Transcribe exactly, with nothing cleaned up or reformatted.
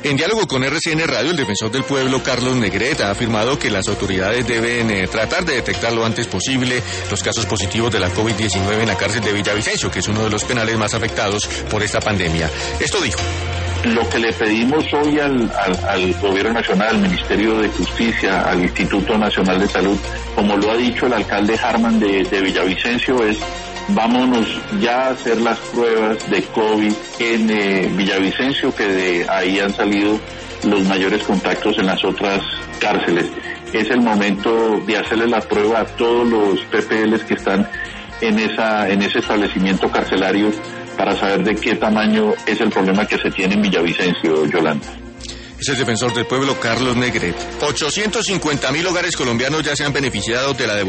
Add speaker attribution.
Speaker 1: En diálogo con R C N Radio, el defensor del pueblo, Carlos Negret, ha afirmado que las autoridades deben eh, tratar de detectar lo antes posible los casos positivos de la COVID diecinueve en la cárcel de Villavicencio, que es uno de los penales más afectados por esta pandemia. Esto dijo.
Speaker 2: Lo que le pedimos hoy al, al, al Gobierno Nacional, al Ministerio de Justicia, al Instituto Nacional de Salud, como lo ha dicho el alcalde Harman de, de Villavicencio, es vámonos ya a hacer las pruebas de COVID en eh, Villavicencio, que de ahí han salido los mayores contactos en las otras cárceles. Es el momento de hacerle la prueba a todos los P P Ls que están en esa en ese establecimiento carcelario para saber de qué tamaño es el problema que se tiene en Villavicencio, Yolanda.
Speaker 1: Es el defensor del pueblo, Carlos Negret. ochocientos cincuenta mil hogares colombianos ya se han beneficiado de la devolución